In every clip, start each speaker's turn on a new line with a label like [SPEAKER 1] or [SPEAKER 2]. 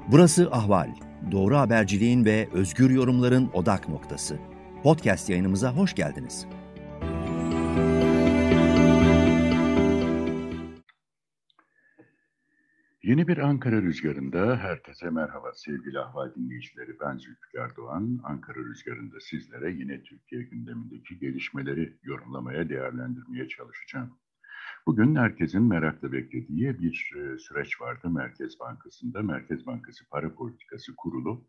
[SPEAKER 1] Burası Ahval. Doğru haberciliğin ve özgür yorumların odak noktası. Podcast yayınımıza hoş geldiniz.
[SPEAKER 2] Yeni bir Ankara Rüzgarı'nda herkese merhaba sevgili Ahval dinleyicileri. Ben Zülfikar Doğan. Ankara Rüzgarı'nda sizlere yine Türkiye gündemindeki gelişmeleri yorumlamaya, değerlendirmeye çalışacağım. Bugün herkesin merakla beklediği bir süreç vardı Merkez Bankası'nda. Merkez Bankası Para Politikası Kurulu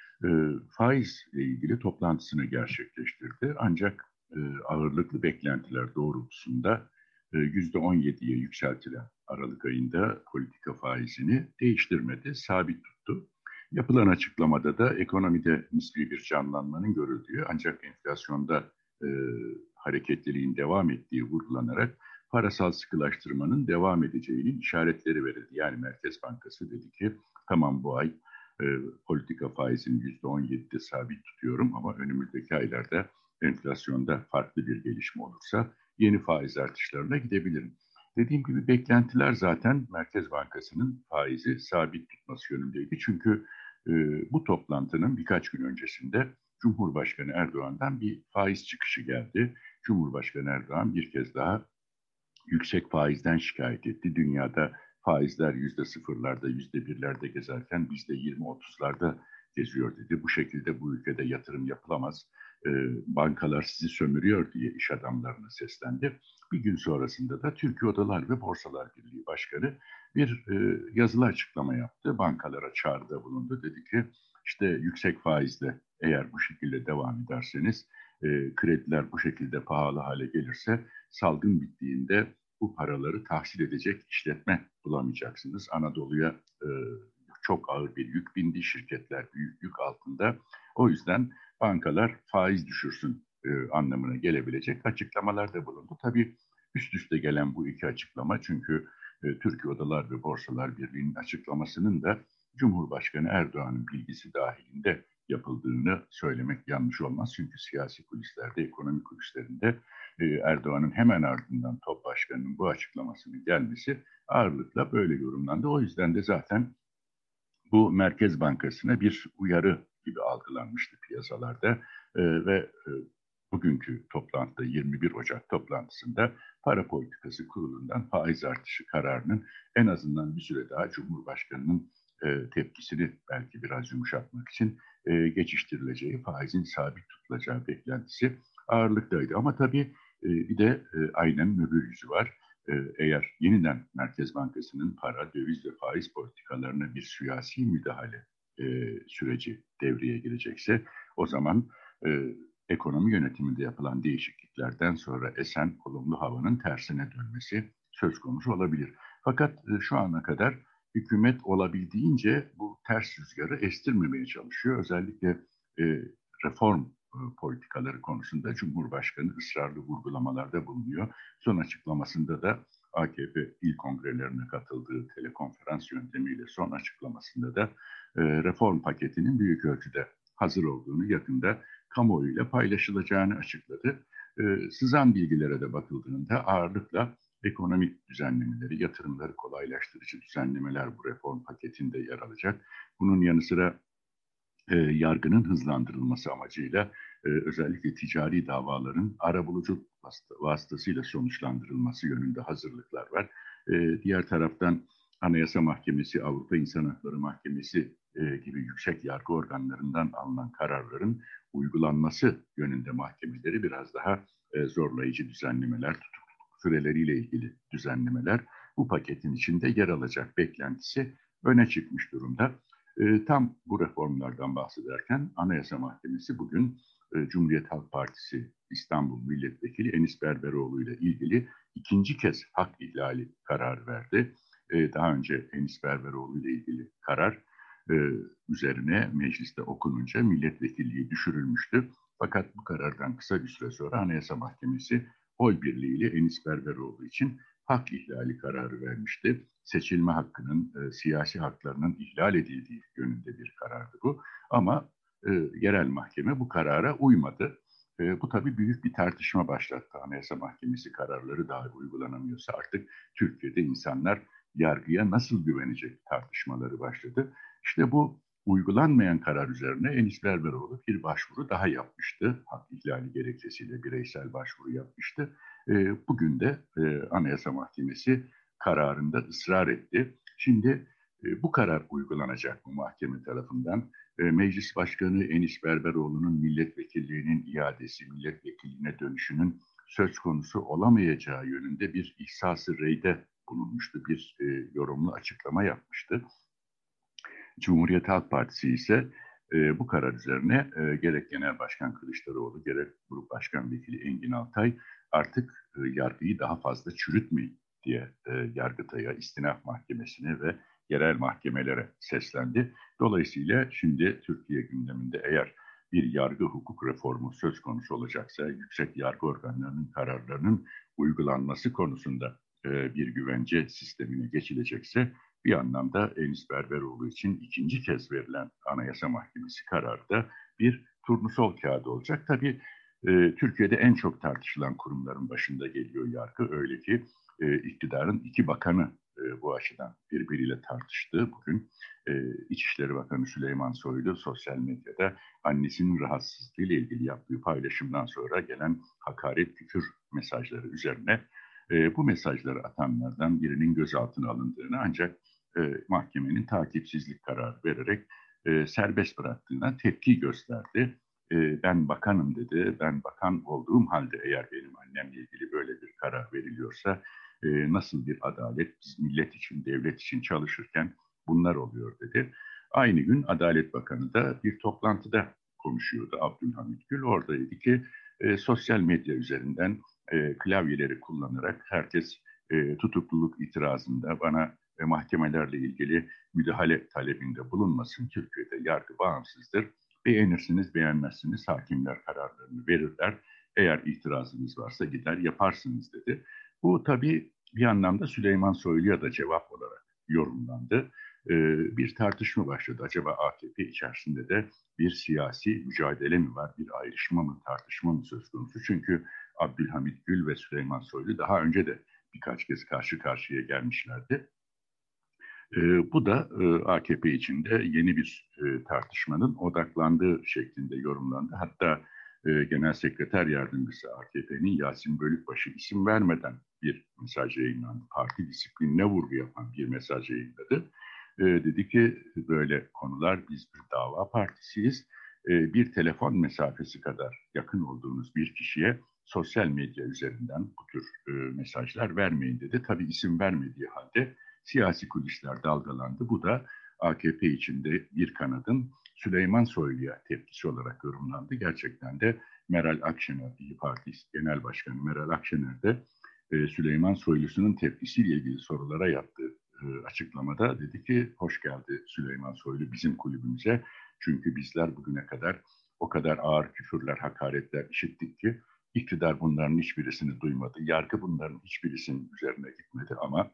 [SPEAKER 2] faizle ilgili toplantısını gerçekleştirdi. Ancak ağırlıklı beklentiler doğrultusunda %17'ye yükseltilen Aralık ayında politika faizini değiştirmedi, sabit tuttu. Yapılan açıklamada da ekonomide nispi bir canlanmanın görüldüğü ancak enflasyonda e, hareketliliğin devam ettiği vurgulanarak parasal sıkılaştırmanın devam edeceğinin işaretleri verildi. Yani Merkez Bankası dedi ki tamam bu ay politika faizini %17'de sabit tutuyorum ama önümüzdeki aylarda enflasyonda farklı bir gelişme olursa yeni faiz artışlarına gidebilirim. Dediğim gibi beklentiler zaten Merkez Bankası'nın faizi sabit tutması yönündeydi. Çünkü bu toplantının birkaç gün öncesinde Cumhurbaşkanı Erdoğan'dan bir faiz çıkışı geldi. Cumhurbaşkanı Erdoğan bir kez daha yüksek faizden şikayet etti. Dünyada faizler %0'larda, %1'lerde gezerken bizde 20-30'larda geziyor dedi. Bu şekilde bu ülkede yatırım yapılamaz. Bankalar sizi sömürüyor diye iş adamlarına seslendi. Bir gün sonrasında da Türkiye Odalar ve Borsalar Birliği Başkanı bir yazılı açıklama yaptı. Bankalara çağrıda bulundu. Dedi ki işte yüksek faizle eğer bu şekilde devam ederseniz krediler bu şekilde pahalı hale gelirse salgın bittiğinde bu paraları tahsil edecek işletme bulamayacaksınız. Anadolu'ya çok ağır bir yük bindi, şirketler büyük yük altında. O yüzden bankalar faiz düşürsün anlamına gelebilecek açıklamalarda bulundu. Tabii üst üste gelen bu iki açıklama çünkü Türkiye Odalar ve Borsalar Birliği'nin açıklamasının da Cumhurbaşkanı Erdoğan'ın bilgisi dahilinde yapıldığını söylemek yanlış olmaz. Çünkü siyasi kulislerde, ekonomi kulislerinde Erdoğan'ın hemen ardından Top Başkanı'nın bu açıklamasının gelmesi ağırlıkla böyle yorumlandı. O yüzden de zaten bu Merkez Bankası'na bir uyarı gibi algılanmıştı piyasalarda ve bugünkü toplantıda 21 Ocak toplantısında Para Politikası Kurulu'ndan faiz artışı kararının en azından bir süre daha Cumhurbaşkanı'nın tepkisini belki biraz yumuşatmak için geçiştirileceği, faizin sabit tutulacağı beklentisi ağırlıktaydı. Ama tabii bir de aynen öbür yüzü var. Eğer yeniden Merkez Bankası'nın para, döviz ve faiz politikalarına bir siyasi müdahale süreci devreye girecekse o zaman ekonomi yönetiminde yapılan değişikliklerden sonra esen olumlu havanın tersine dönmesi söz konusu olabilir. Fakat şu ana kadar hükümet olabildiğince bu ters rüzgarı estirmemeye çalışıyor. Özellikle reform politikaları konusunda Cumhurbaşkanı ısrarlı vurgulamalarda bulunuyor. Son açıklamasında da AKP il kongrelerine katıldığı telekonferans yöntemiyle son açıklamasında da reform paketinin büyük ölçüde hazır olduğunu yakında kamuoyuyla paylaşılacağını açıkladı. Sızan bilgilere de bakıldığında ağırlıkla ekonomik düzenlemeleri, yatırımları kolaylaştırıcı düzenlemeler bu reform paketinde yer alacak. Bunun yanı sıra yargının hızlandırılması amacıyla özellikle ticari davaların arabuluculuk vasıtasıyla sonuçlandırılması yönünde hazırlıklar var. Diğer taraftan Anayasa Mahkemesi, Avrupa İnsan Hakları Mahkemesi gibi yüksek yargı organlarından alınan kararların uygulanması yönünde mahkemeleri biraz daha zorlayıcı düzenlemeler, tutukluluk süreleriyle ilgili düzenlemeler bu paketin içinde yer alacak beklentisi öne çıkmış durumda. Tam bu reformlardan bahsederken Anayasa Mahkemesi bugün Cumhuriyet Halk Partisi İstanbul Milletvekili Enis Berberoğlu ile ilgili ikinci kez hak ihlali kararı verdi. Daha önce Enis Berberoğlu ile ilgili karar üzerine mecliste okununca milletvekilliği düşürülmüştü. Fakat bu karardan kısa bir süre sonra Anayasa Mahkemesi oy birliğiyle Enis Berberoğlu için hak ihlali kararı vermişti. Seçilme hakkının, siyasi haklarının ihlal edildiği yönünde bir karardı bu. Ama yerel mahkeme bu karara uymadı. Bu tabii büyük bir tartışma başlattı. Anayasa Mahkemesi kararları daha uygulanamıyorsa artık Türkiye'de insanlar yargıya nasıl güvenecek tartışmaları başladı. İşte bu uygulanmayan karar üzerine Enis Berberoğlu bir başvuru daha yapmıştı. Hak ihlali gerekçesiyle bireysel başvuru yapmıştı. Bugün de Anayasa Mahkemesi kararında ısrar etti. Şimdi bu karar uygulanacak bu mahkeme tarafından. Meclis Başkanı Enis Berberoğlu'nun milletvekilliğinin iadesi, milletvekilliğine dönüşünün söz konusu olamayacağı yönünde bir ihsas-ı reyde bulunmuştu, bir yorumlu açıklama yapmıştı. Cumhuriyet Halk Partisi ise bu karar üzerine gerek Genel Başkan Kılıçdaroğlu gerek Grup Başkan Vekili Engin Altay artık yargıyı daha fazla çürütmeyin diye Yargıtay'a, İstinaf Mahkemesi'ne ve yerel mahkemelere seslendi. Dolayısıyla şimdi Türkiye gündeminde eğer bir yargı hukuk reformu söz konusu olacaksa, yüksek yargı organlarının kararlarının uygulanması konusunda bir güvence sistemine geçilecekse, bir anlamda Enis Berberoğlu için ikinci kez verilen Anayasa Mahkemesi kararı da bir turnusol kağıdı olacak. Tabii Türkiye'de en çok tartışılan kurumların başında geliyor yargı. Öyle ki iktidarın iki bakanı bu açıdan birbiriyle tartıştı. Bugün İçişleri Bakanı Süleyman Soylu sosyal medyada annesinin rahatsızlığıyla ilgili yaptığı paylaşımdan sonra gelen hakaret, küfür mesajları üzerine bu mesajları atanlardan birinin gözaltına alındığını ancak mahkemenin takipsizlik kararı vererek serbest bıraktığına tepki gösterdi. Ben bakanım dedi. Ben bakan olduğum halde eğer benim annemle ilgili böyle bir karar veriliyorsa nasıl bir adalet, biz millet için, devlet için çalışırken bunlar oluyor dedi. Aynı gün Adalet Bakanı da bir toplantıda konuşuyordu, Abdülhamit Gül. Orada dedi ki sosyal medya üzerinden klavyeleri kullanarak herkes tutukluluk itirazında bana mahkemelerle ilgili müdahale talebinde bulunmasın. Türkiye'de yargı bağımsızdır. Beğenirsiniz, beğenmezsiniz. Hakimler kararlarını verirler. Eğer itirazınız varsa gider yaparsınız dedi. Bu tabii bir anlamda Süleyman Soylu'ya da cevap olarak yorumlandı. Bir tartışma başladı. Acaba AKP içerisinde de bir siyasi mücadele mi var, bir ayrışma mı, tartışma mı söz konusu? Çünkü Abdülhamit Gül ve Süleyman Soylu daha önce de birkaç kez karşı karşıya gelmişlerdi. Bu da AKP içinde yeni bir tartışmanın odaklandığı şeklinde yorumlandı. Hatta Genel Sekreter Yardımcısı AKP'nin Yasin Bölükbaşı isim vermeden bir mesaj yayınlandı. Parti disiplinine vurgu yapan bir mesaj yayınladı. Dedi ki böyle konular, biz bir dava partisiyiz. Bir telefon mesafesi kadar yakın olduğunuz bir kişiye sosyal medya üzerinden bu tür mesajlar vermeyin dedi. Tabii isim vermediği halde siyasi kulisler dalgalandı. Bu da AKP içinde bir kanadın Süleyman Soylu'ya tepkisi olarak yorumlandı. Gerçekten de Meral Akşener, İYİ Parti Genel Başkanı Meral Akşener de Süleyman Soylu'sunun tepkisiyle ilgili sorulara yaptığı açıklamada dedi ki hoş geldi Süleyman Soylu bizim kulübümüze. Çünkü bizler bugüne kadar o kadar ağır küfürler, hakaretler işittik ki iktidar bunların hiçbirisini duymadı. Yargı bunların hiçbirisinin üzerine gitmedi ama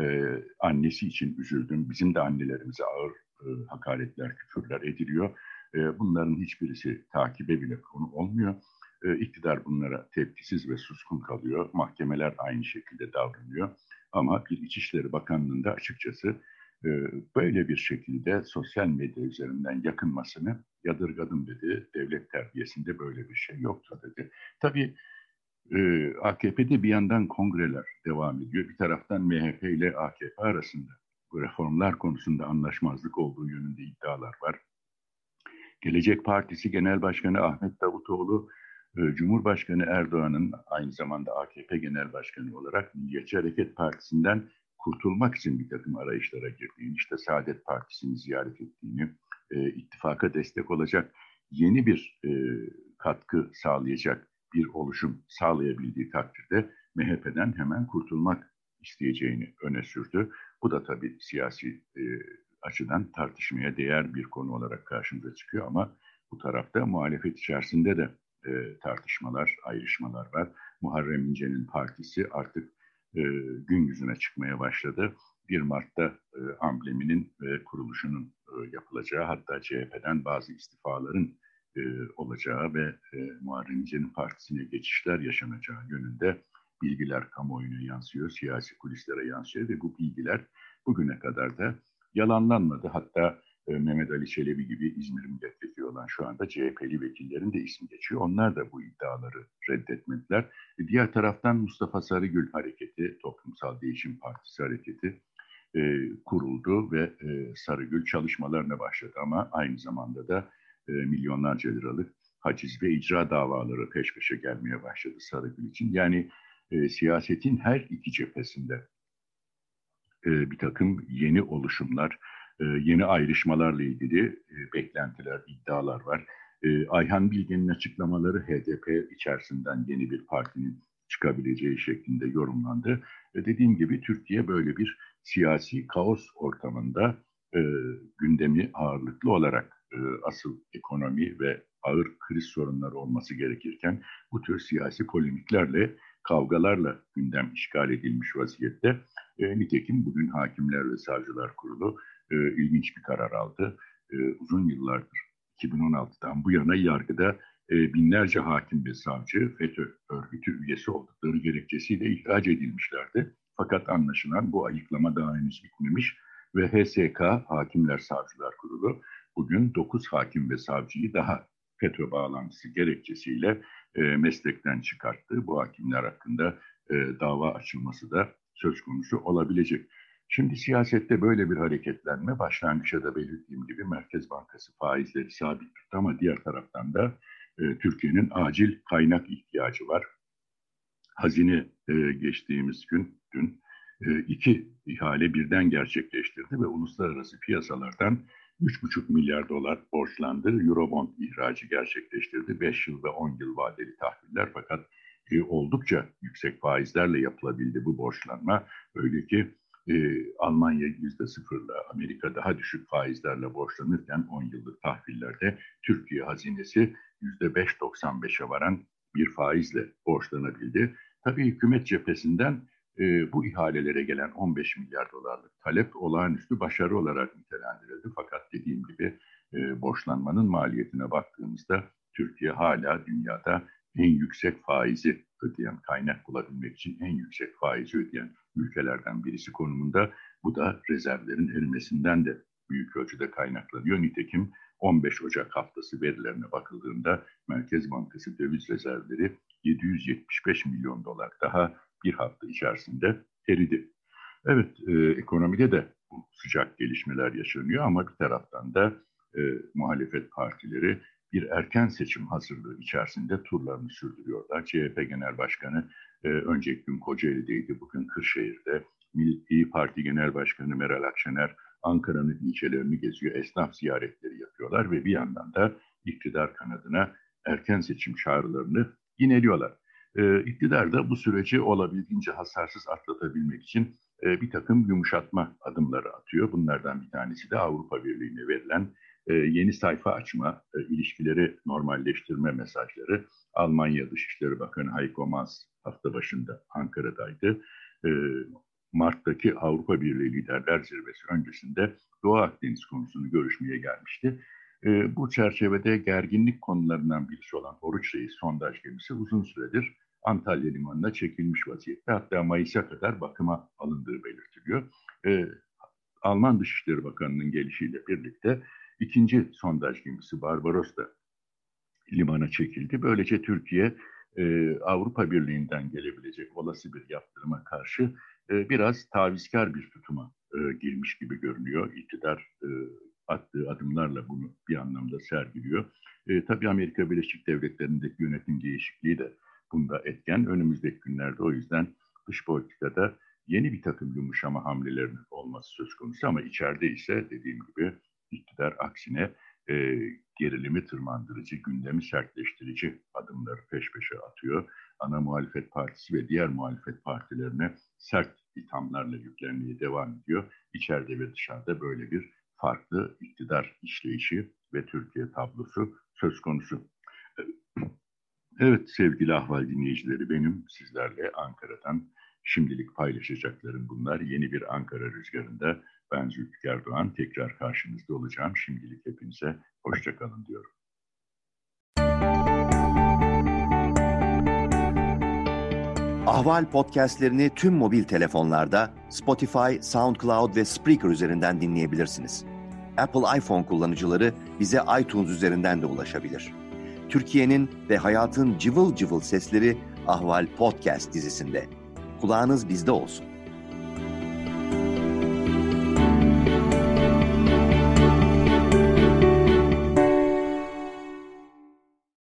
[SPEAKER 2] annesi için üzüldüm. Bizim de annelerimize ağır hakaretler, küfürler ediliyor. Bunların hiçbirisi takibe bile konu olmuyor. İktidar bunlara tepkisiz ve suskun kalıyor. Mahkemeler aynı şekilde davranıyor. Ama bir İçişleri Bakanlığı'nda açıkçası böyle bir şekilde sosyal medya üzerinden yakınmasını yadırgadım dedi. Devlet terbiyesinde böyle bir şey yoktur dedi. Tabii AKP'de bir yandan kongreler devam ediyor. Bir taraftan MHP ile AKP arasında bu reformlar konusunda anlaşmazlık olduğu yönünde iddialar var. Gelecek Partisi Genel Başkanı Ahmet Davutoğlu, Cumhurbaşkanı Erdoğan'ın aynı zamanda AKP Genel Başkanı olarak Milliyetçi Hareket Partisi'nden kurtulmak için bir takım arayışlara girdiğini, işte Saadet Partisi'ni ziyaret ettiğini, ittifaka destek olacak yeni bir katkı sağlayacak bir oluşum sağlayabildiği takdirde MHP'den hemen kurtulmak isteyeceğini öne sürdü. Bu da tabii siyasi açıdan tartışmaya değer bir konu olarak karşımıza çıkıyor ama bu tarafta muhalefet içerisinde de tartışmalar, ayrışmalar var. Muharrem İnce'nin partisi artık gün yüzüne çıkmaya başladı. 1 Mart'ta ambleminin ve kuruluşunun yapılacağı, hatta CHP'den bazı istifaların olacağı ve Muharrem İnce'nin partisine geçişler yaşanacağı yönünde bilgiler kamuoyuna yansıyor, siyasi kulislere yansıyor ve bu bilgiler bugüne kadar da yalanlanmadı. Hatta Mehmet Ali Çelebi gibi İzmir milletvekili olan şu anda CHP'li vekillerin de ismi geçiyor. Onlar da bu iddiaları reddetmediler. Diğer taraftan Mustafa Sarıgül Hareketi, Toplumsal Değişim Partisi Hareketi kuruldu ve Sarıgül çalışmalarına başladı. Ama aynı zamanda da milyonlarca liralık haciz ve icra davaları peş peşe gelmeye başladı Sarıgül için. Yani siyasetin her iki cephesinde bir takım yeni oluşumlar, yeni ayrışmalarla ilgili beklentiler, iddialar var. Ayhan Bilge'nin açıklamaları HDP içerisinden yeni bir partinin çıkabileceği şeklinde yorumlandı. Dediğim gibi Türkiye böyle bir siyasi kaos ortamında gündemi ağırlıklı olarak asıl ekonomi ve ağır kriz sorunları olması gerekirken bu tür siyasi polemiklerle, kavgalarla gündem işgal edilmiş vaziyette. Nitekim bugün Hakimler ve Savcılar Kurulu ilginç bir karar aldı. Uzun yıllardır 2016'dan bu yana yargıda binlerce hakim ve savcı FETÖ örgütü üyesi oldukları gerekçesiyle ihraç edilmişlerdi. Fakat anlaşılan bu ayıklama daha henüz bitmemiş ve HSK, Hakimler Savcılar Kurulu bugün 9 hakim ve savcıyı daha FETÖ bağlantısı gerekçesiyle meslekten çıkarttı. Bu hakimler hakkında dava açılması da söz konusu olabilecek. Şimdi siyasette böyle bir hareketlenme, başlangıçta da belirttiğim gibi Merkez Bankası faizleri sabit tuttu ama diğer taraftan da Türkiye'nin acil kaynak ihtiyacı var. Hazine geçtiğimiz gün dün iki ihale birden gerçekleştirdi ve uluslararası piyasalardan 3,5 milyar dolar borçlandı. Eurobond ihracı gerçekleştirdi. 5 yıl ve 10 yıl vadeli tahviller, fakat oldukça yüksek faizlerle yapılabildi bu borçlanma. Öyle ki Almanya %0'la, Amerika daha düşük faizlerle borçlanırken 10 yıllık tahvillerde Türkiye hazinesi %5,95'e varan bir faizle borçlanabildi. Tabii hükümet cephesinden bu ihalelere gelen 15 milyar dolarlık talep olağanüstü başarı olarak nitelendirildi. Fakat dediğim gibi borçlanmanın maliyetine baktığımızda Türkiye hala dünyada en yüksek faizi ödeyen, kaynak bulabilmek için en yüksek faizi ödeyen ülkelerden birisi konumunda. Bu da rezervlerin erimesinden de büyük ölçüde kaynaklanıyor. Nitekim 15 Ocak haftası verilerine bakıldığında Merkez Bankası döviz rezervleri 775 milyon dolar daha bir hafta içerisinde eridi. Evet, ekonomide de bu sıcak gelişmeler yaşanıyor ama bir taraftan da muhalefet partileri bir erken seçim hazırlığı içerisinde turlarını sürdürüyorlar. CHP Genel Başkanı önceki gün Kocaeli'deydi, bugün Kırşehir'de. İYİ Parti Genel Başkanı Meral Akşener Ankara'nın ilçelerini geziyor, esnaf ziyaretleri yapıyorlar ve bir yandan da iktidar kanadına erken seçim çağrılarını yineliyorlar. İktidar da bu süreci olabildiğince hasarsız atlatabilmek için bir takım yumuşatma adımları atıyor. Bunlardan bir tanesi de Avrupa Birliği'ne verilen yeni sayfa açma, ilişkileri normalleştirme mesajları. Almanya Dışişleri Bakanı Heiko Maas hafta başında Ankara'daydı. Mart'taki Avrupa Birliği Liderler Zirvesi öncesinde Doğu Akdeniz konusunu görüşmeye gelmişti. Bu çerçevede gerginlik konularından birisi olan Oruç Reis sondaj gemisi uzun süredir Antalya Limanı'na çekilmiş vaziyette. Hatta Mayıs'a kadar bakıma alındığı belirtiliyor. Alman Dışişleri Bakanı'nın gelişiyle birlikte ikinci sondaj gemisi Barbaros da limana çekildi. Böylece Türkiye Avrupa Birliği'nden gelebilecek olası bir yaptırıma karşı biraz tavizkar bir tutuma girmiş gibi görünüyor. İktidar attığı adımlarla bunu bir anlamda sergiliyor. Tabii Amerika Birleşik Devletleri'ndeki yönetim değişikliği de bunda etken. Önümüzdeki günlerde o yüzden dış politikada yeni bir takım yumuşama hamlelerinin olması söz konusu ama içeride ise dediğim gibi iktidar aksine gerilimi tırmandırıcı, gündemi sertleştirici adımları peş peşe atıyor. Ana muhalefet partisi ve diğer muhalefet partilerine sert ithamlarla yüklenmeye devam ediyor. İçeride ve dışarıda böyle bir farklı iktidar işleyişi ve Türkiye tablosu söz konusu. Evet sevgili Ahval dinleyicileri, benim sizlerle Ankara'dan şimdilik paylaşacaklarım bunlar. Yeni bir Ankara Rüzgarı'nda ben Zülfikar Doğan tekrar karşınızda olacağım. Şimdilik hepinize hoşça kalın diyorum.
[SPEAKER 1] Ahval podcastlerini tüm mobil telefonlarda Spotify, SoundCloud ve Spreaker üzerinden dinleyebilirsiniz. Apple iPhone kullanıcıları bize iTunes üzerinden de ulaşabilir. Türkiye'nin ve hayatın cıvıl cıvıl sesleri Ahval Podcast dizisinde. Kulağınız bizde olsun.